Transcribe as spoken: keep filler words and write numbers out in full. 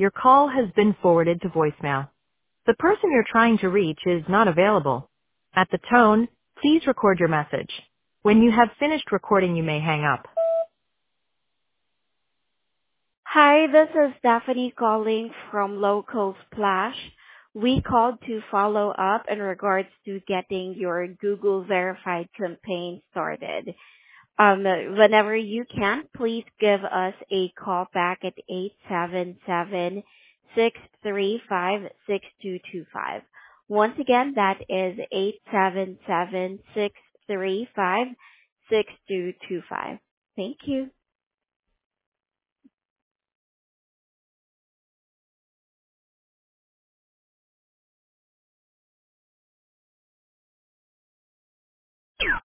Your call has been forwarded to voicemail. The person you're trying to reach is not available. At the tone, please record your message. When you have finished recording, you may hang up. Hi, this is Stephanie calling from Local Splash. We called to follow up in regards to getting your Google verified campaign started. Um, whenever you can, please give us a call back at eight seven seven, six three five, six two two five. Once again, that is eight seven seven, six three five, six two two five. Thank you.